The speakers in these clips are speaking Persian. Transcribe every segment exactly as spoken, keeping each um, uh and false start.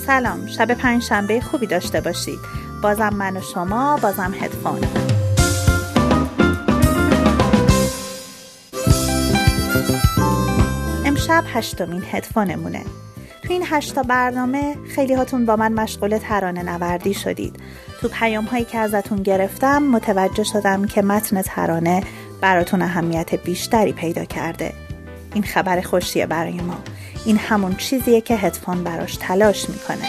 سلام، شب پنجشنبه خوبی داشته باشید. بازم من و شما، بازم هدفون. امشب هشتمین هدفونمونه. تو این هشتا برنامه خیلی هاتون با من مشغول ترانه نوردی شدید. تو پیام هایی که ازتون گرفتم متوجه شدم که متن ترانه براتون اهمیت بیشتری پیدا کرده. این خبر خوشیه برای ما. این همون چیزیه که هدفون براش تلاش میکنه.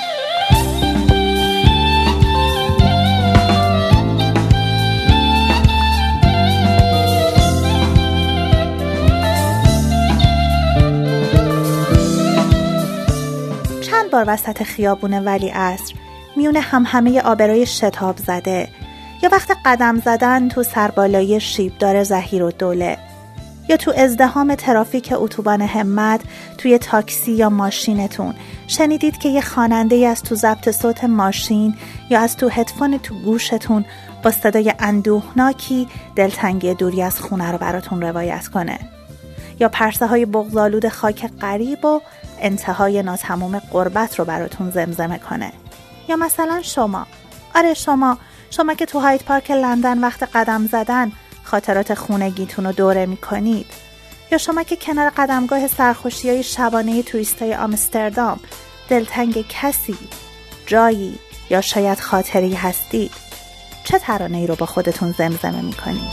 چند بار وسط خیابون ولیعصر، میون همهمه آبروی شتاب زده، یا وقت قدم زدن تو سربالایی شیبدار ظهیرالدوله، یا تو ازدحام ترافیک اتوبان همت، توی تاکسی یا ماشینتون شنیدید که یه خواننده از تو ضبط صوت ماشین یا از تو هدفون تو گوشتون با صدای اندوهناکی دلتنگی دوری از خونه رو براتون روایت کنه، یا پرسه های بغض‌آلود خاک غریب و انتهای ناتمام غربت رو براتون زمزمه کنه. یا مثلا شما، آره شما شما که تو هاید پارک لندن وقت قدم زدن خاطرات خونگیتون رو دوره میکنید، یا شما که کنار قدمگاه سرخوشی‌های شبانه توریستای آمستردام دلتنگ کسی، جایی یا شاید خاطری هستید، چه ترانه‌ای رو با خودتون زمزمه میکنید؟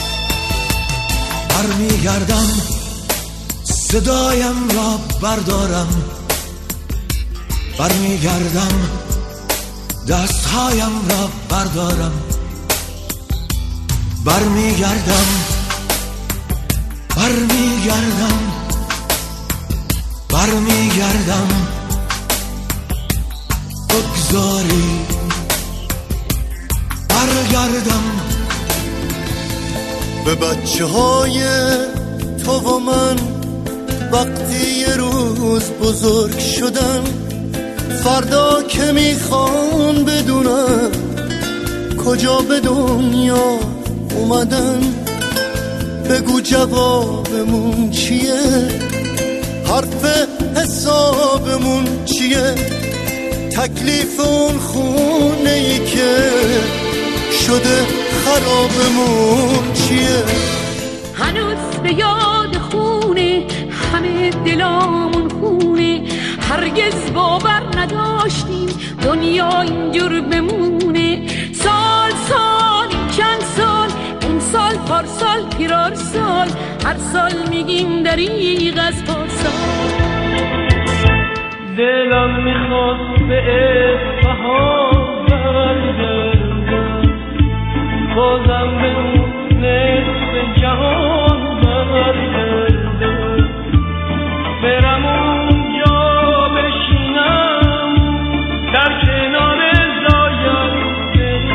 برمیگردم صدایم را بردارم، برمیگردم دستهایم را بردارم، برمیگردم برمیگردم برمیگردم بگذاری برگردم به بچه های تو و من. وقتی یه روز بزرگ شدن، فردا که میخوان بدونن کجا به دنیا اومدن، بگو جوابمون چیه، حرف حسابمون چیه، تکلیف اون خونه ای که شده خرابمون چیه. هنوز به یاد خونه همه دلامون خونه، هرگز باور نداشتیم دنیا اینجور بمونه. سال سال چند سال، این سال پارسال پیرار سال، هر سال میگیم دریغ از پارسال. دلم میخواد به اصفهان برگردم، بازم به اون نصف جهان برگردم، برم اونجا بشینم در کنار زایم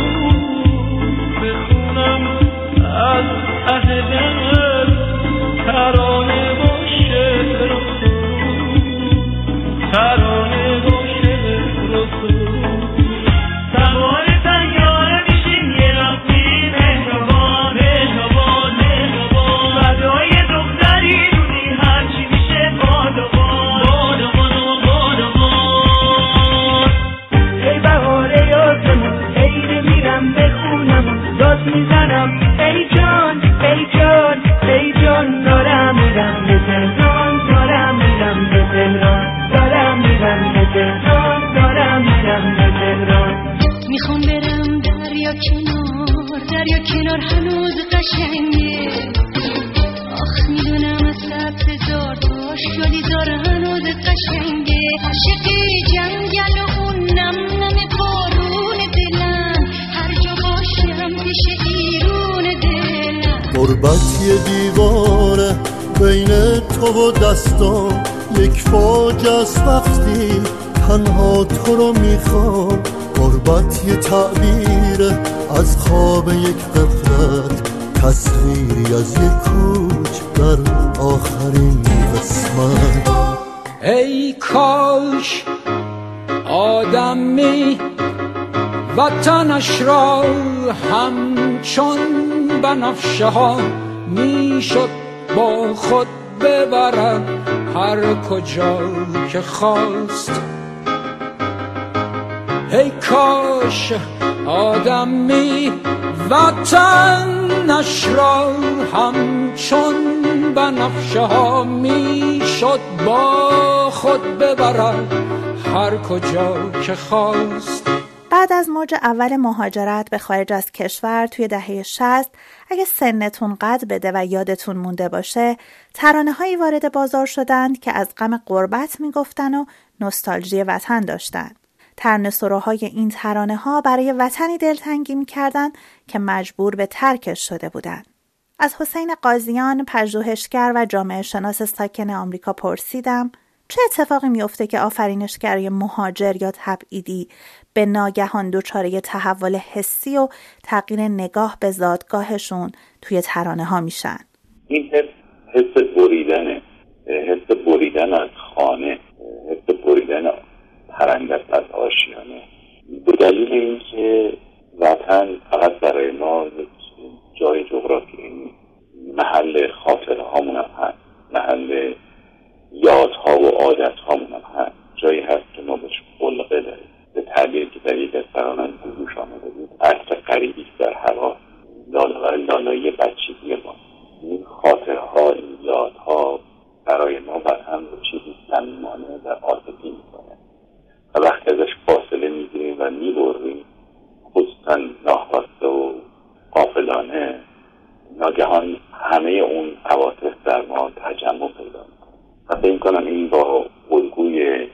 بخونم از ته دل ترانه با شعر و سرود، ترانه با شعر و سرود. سوار سیاره میشیم یه راستی مهربان مهربان مهربان، بدای دختری دونی هرچی میشه بادوان بادوان بادوان. ای بهاره یاسمون، ای میرم بخونم داد میزنم، ای جان ای جان ای جان، دارم میرم به تهران، دارم میرم به تهران، دارم میرم به تهران، دارم میرم به تهران. میخوام برم دریا کنار، دریا کنار هنوز قشنگه، آخ میدونم از سبز زار تا شالیزار هنوز قشنگه. عاشقی جنگل و اون نم نم بارون دلم، هر جا باشم پیش ایرون دلم. غربت یه دیواره بین تو و دستان، یک فاجعه است وقتی تنها تو رو میخوام. غربت یه تعبیره از خواب یک غفلت، تصویری از یک کوچ در آخرین قسمت. ای کاش آدمی وطنش را همچون بنفشه ها میشد با خود ببرد هر کجا که خواست. ای کاش آدمی وطنش را همچون بنفشه ها می شد با خود ببرد هر کجا که خواست. بعد از موج اول مهاجرت به خارج از کشور توی دهه شصت، اگه سنتون قد بده و یادتون مونده باشه، ترانه‌هایی وارد بازار شدند که از غم غربت میگفتن و نوستالژی وطن داشتن. ترانه‌سراهای این ترانه‌ها برای وطنی دلتنگی می‌کردن که مجبور به ترکش شده بودن. از حسین قاضیان، پژوهشگر و جامعه شناس ساکن آمریکا پرسیدم چه اتفاقی میفته که آفرینشگرای مهاجر یا تبعیدی به ناگهان دچار تحول حسی و تغییر نگاه به زادگاهشون توی ترانه ها میشن؟ این حس حس بریدنه، حس بریدن از خانه، حس بریدن پرنده از آشیانه، به دلیل اینکه وطن فقط برای ما جای جغرافیایی نیست، محل خاطره هامون هم هست، محل یادها و عادت هامون هم هست، جایی هست که ما بهش خلقه داریم. به تعبیر که در یک از ترانه‌ها گوش آمده بود، عطر غریبی در هوا، لاله‌های لالایی بچگی ما. این خاطره ها، این یادها برای ما وطن رو چیزی صمیمانه و عاطفی میکنه و وقتی ازش فاصله میگیریم و میبریم، خصوصا ناخواسته و غافلانه، ناگهان همه اون عواطف در ما تجمع پیدا میکنه. و فکر کنم این با الگوی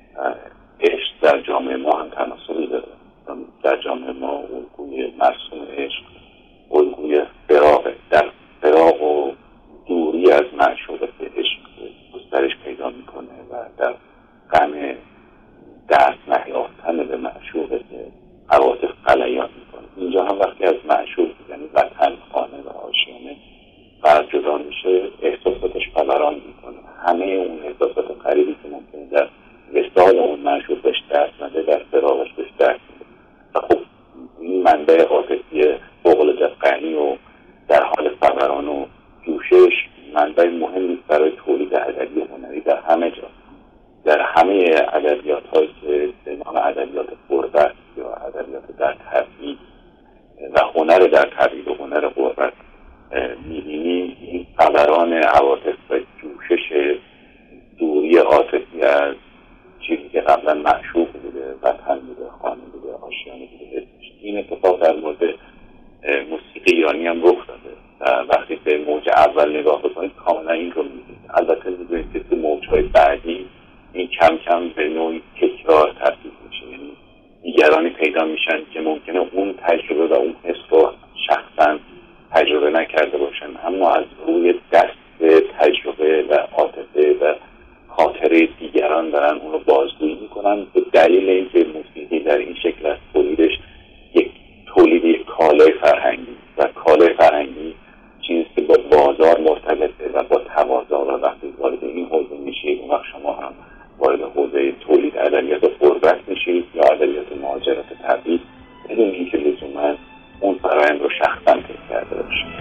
عشق در جامعه ما هم تناسبی داره. در جامعه ما الگوی مرسوم عشق الگوی فراغه، در فراغ و دوری از معشوقه عشق گسترش پیدا میکنه و در غم دست نیافتن به معشوقه که عواطف غلیان میکنه. اینجا هم وقتی از معشوق، یعنی وطن، خانه و آشیانه فرد جدا میشه، احساساتش فوران میکنه. همه اون احساسات غریبی که ممکنه در وصال اون معشوق بهش دست نده، در فراقش بهش دست میده. و خب این منبع عاطفی فوق‌العاده غنی و در حال فوران و جوشش منبع مهمی برای تولید ادبی و هنری در همه جا، در همه ادبیات هایی که به نام ادبیات غربت یا ادبیات در تبعید و هنر در تبعید و هنر غربت می‌بینی، این فوران عواطف و جوشش دوری عاطفی از چیزی که قبلا معشوق بوده، وطن بوده، خانه بوده، آشیانه بوده. این اتفاق در مورد موسیقی ایرانی هم رخ داده و وقتی به موج اول نگاه بکنید کاملا این رو می‌بینید. البته می‌دونید که موج‌های بعدی این کم کم به نوعی تکرار تبدیل میشه، یعنی دیگرانی پیدا میشن که ممکنه اون تجربه و اون حس رو شخصا تجربه نکرده باشن، اما از روی دست تجربه و عاطفه و خاطره دیگران دارن اون رو بازگویی میکنن. به دلیل اینکه موسیقی در این شکل از تولیدش یک تولید یک کالای فرهنگی و کالای فرهنگی چیزی که با بازار مرتبطه و با تقاضا و وقتی وارد این حوزه میشید، اون وقت شما هم وارد حوزه تولید ادبیات غربت میشید یا ادبیات مهاجرت تبعید، بدون اینکه لزوما اون فرآیند رو شخصا طی کرده باشید.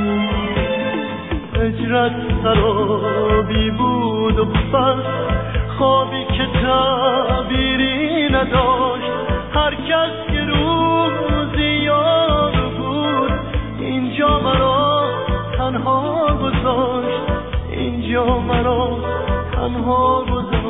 هجرت سرابی بود و بس، خوابی که تعبیری نداشت. هر کس که روزی یاد بود اینجا مرا تنها گذاشت، اینجا مرا تنها گذاشت.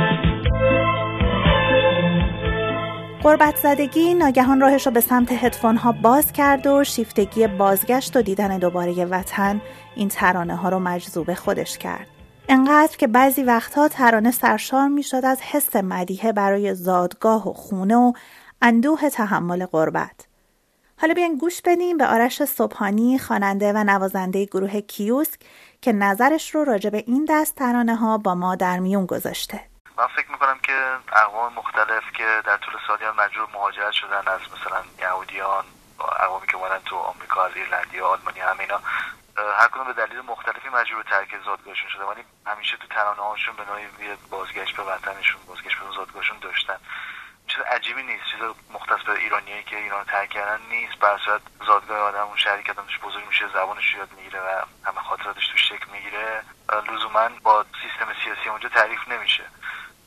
غربت زدگی ناگهان راهش رو به سمت هدفون ها باز کرد و شیفتگی بازگشت و دیدن دوباره وطن این ترانه ها رو مجذوب خودش کرد. انقدر که بعضی وقتها ترانه سرشار می شد از حس مدیحه برای زادگاه و خونه و اندوه تحمل غربت. حالا بیاین گوش بدیم به آرش صبحانی، خواننده و نوازنده گروه کیوسک که نظرش رو راجع به این دست ترانه ها با ما در میون گذاشته. من فکر میکنم که اقوام مختلف که در طول سالیان مجبور مهاجرت شدن، از مثلا یهودیان، اقوامی که اومدن تو آمریکا، از ایرلندی ها، آلمانی، همه اینا هر کدوم به دلیل مختلفی مجبور به ترک زادگاهشون شده، ولی همیشه تو ترانه هاشون به نوعی بازگشت به وطنشون، بازگشت به زادگاهشون داشتن. چیز عجیبی نیست، چیز مختص به ایرانیایی که ایران ترک کردن نیست. به هر صورت زادگاه آدم، اون شهری که آدمش بزرگ میشه، زبانش یاد میگیره و همه خاطراتش توش شکل میگیره، لزوما با سیستم سیاسی اونجا تعریف نمیشه.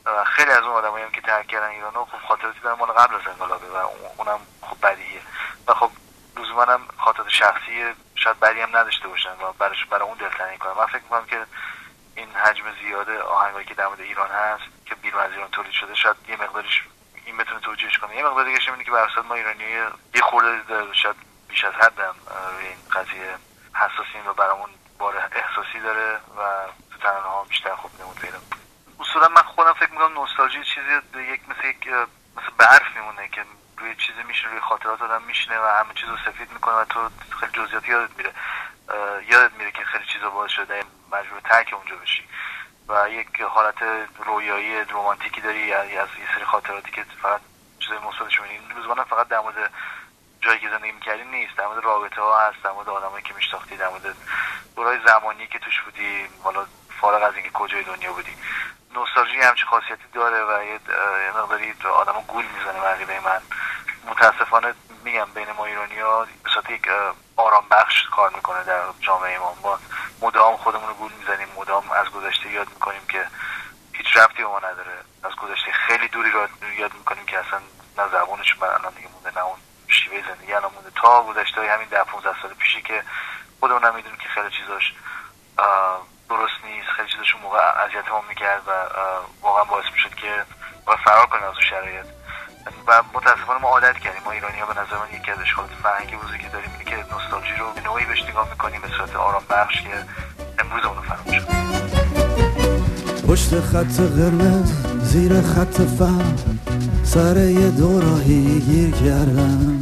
خیلی از اون آدمایی هم که ترک کردن ایرانو خب خاطراتی دارن مال قبل از انقلابه و اونم خب بدیهیه و خب لزوما هم خاطرات شخصی شاید بدی هم نداشته باشن و برای برای اون دلتنگی کنن. من فکر می‌کنم که این حجم زیاد آهنگایی که در مورد ایران هست که بیرون از ایران تولید شده شاید یه مقدارش این بتونه توجیهش کنه. یه مقدار دیگه اینه که به اصل ما ایرانی‌ها یه خورده شاید بیش از حد هم روی این قضیه حساسیم و برامون بار احساسی داره و تو ترانه‌ها بیشتر خوب نمود پیدا می‌کنه. اصولا من خودم فکر می‌کنم نوستالژی چیزی یک مثل یک مثل برف میمونه که روی چیزی میشینه، روی خاطرات آدم میشینه و همه چیزو سفید میکنه و تو خیلی جزئیات یادت میره یادت میره که خیلی چیزا باعث شده مجبور ترک اونجا بشی و یک حالت رویایی رمانتیکی داری از یه سری خاطراتی که فقط چیزای مثبتش می‌بینی. روزانه فقط در مورد جایی که زندگی می‌کردی نیست، در مورد رابطه ها هست، در مورد آدمایی که میشناختی، در مورد دورای زمانی که توش بودی، حالا فارغ از اینکه کجای دنیا بودی. نوستالژی همچین خاصیتی داره و یه مقداری آدمو گول میزنه. عقیده من متاسفانه میگم بین ما ایرانی‌ها به صورت یک آرام بخش کار میکنه در جامعه ما. ما مدام خودمون رو گول میزنیم، مدام از گذشته یاد میکنیم که هیچ ربطی به ما نداره، از گذشته خیلی دوری رو یاد میکنیم که اصلا نه زبونش بر الان دیگه مونده، نه اون شیوه زندگی الان مونده، تا گذشته های همین ده پانزده سال پیشی که خودمون هم میدونیم که خیلی چیزاش درست نیست، خیلی چیزاش اون موقع اذیتمون میکرد و واقعا باعث میشد که باید فرار کنیم از اون شرایط و متاسفانه ما عادت کردیم. ما ایرانی‌ها به نظر من یکی از اشکالات فرهنگی بزرگی که داریم اینه که نوستالژی رو به نوعی بهش نگاه میکنیم به صورت آرام بخش که امروز اون رو فراموش کنیم. پشت خط قرمز زیر خط فهم سر یه دوراهی گیر کردم،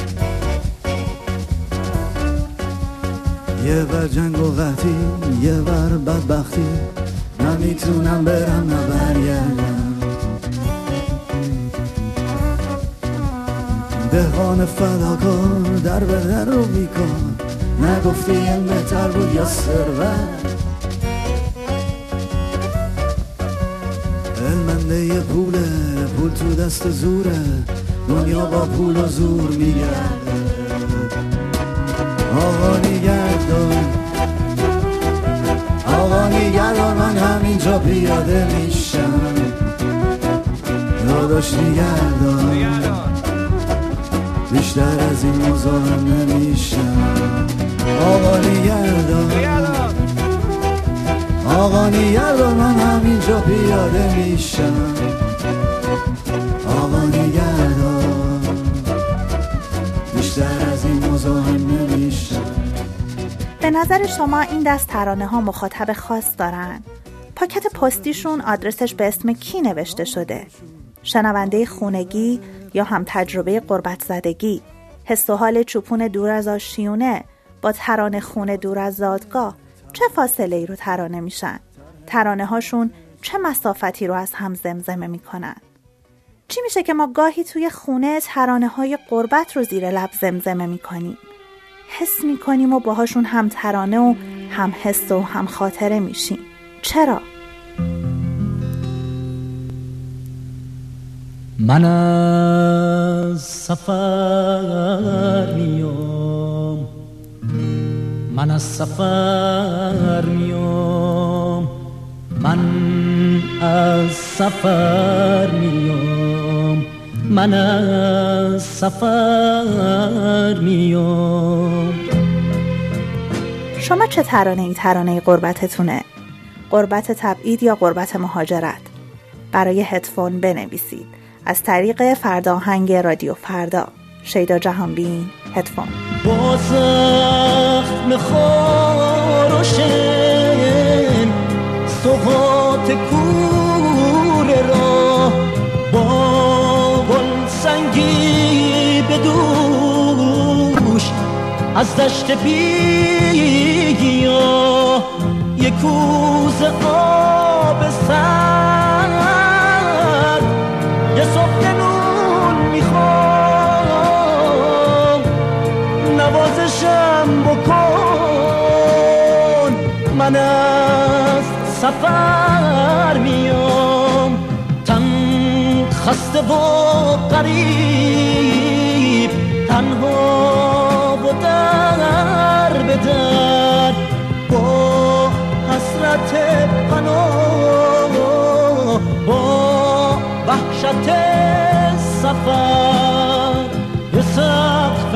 یه بر جنگ و قحطی یه بر بدبختی، نمیتونم برم نه برگردم. دهان فداکار در به در رو بیکار، نگفتی علم تربو یا ثروت، علمنده پوله پول تو دست زوره، دنیا با پول و زور میگرده. آقا نگردان آقا نگردان من همینجا پیاده میشم، داداش نگردان بیشتر از این مزاحم نمیشم. آقا نگردان آقا نگردان من همینجا پیاده میشم. آقا نگردان بیشتر از این مزاحم نمیشم. به نظر شما این دست ترانه ها مخاطب خاص دارن؟ پاکت پستیشون آدرسش به اسم کی نوشته شده؟ شنونده خونگی یا هم تجربه غربت زدگی؟ حس و حال چوپون دور از آشیونه با ترانه خونه دور از زادگاه چه فاصله ای رو ترانه میشن؟ ترانه هاشون چه مسافتی رو از هم زمزمه میکنن؟ چی میشه که ما گاهی توی خونه ترانه های غربت رو زیر لب زمزمه میکنیم؟ حس میکنیم و باهاشون هم ترانه و هم حس و هم خاطره میشیم. چرا؟ من از سفر میام، من از سفر میام، من از سفر میام، من از سفر میام. شما چه ترانه ای ترانه غربتتونه؟ غربت تبعید یا غربت مهاجرت؟ برای هدفون بنویسید از طریق فرداهنگ رادیو فردا. شیدا جهانبین، هدفون. با زخم خارشن سوهات کوره را، با گل سنگی به دوش از دشت بیگیا، یک کوزه آب سر، یه صبح نون میخوام، نوازشم بکن. من از سفر میام، تن خسته و غریب، تنها و در به در، با حسرت پناه، با وسط سفر یه سقف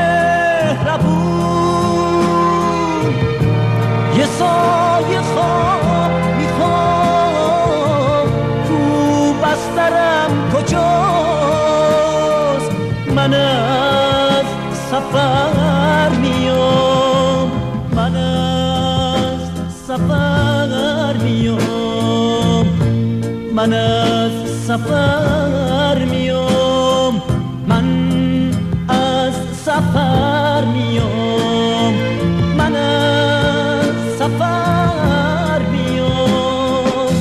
مهربون، یه سایه خواب میخوام، کو بسترم کجاست؟ من از سفر میام، من از سفر میام، من از سفر میام، من از سفر میام، من از سفر میام.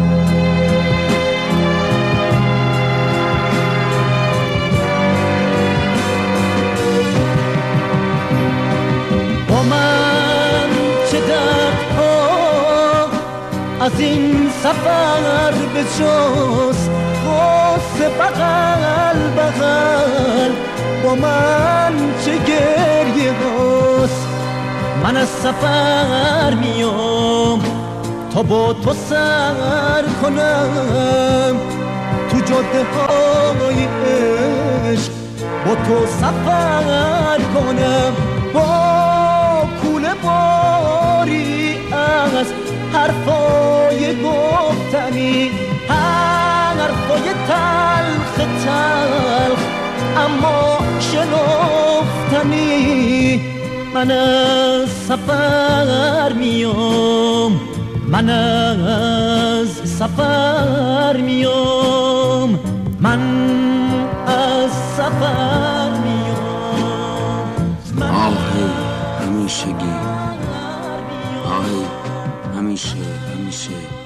با من چه دردها از این سفر به جز غصه بغل بغل، با من چه گریه هاست. من از سفر میام تا با تو سر کنم تو جاده های عشق، با تو سفر کنم، با کوله باری از حرفای گفتنی، حرفای تلخ تلخ اما شنفتنی. من از سفر میام، من از سفر میام، من از سفر میام. آهی همیشگی، آهی همیشه همیشه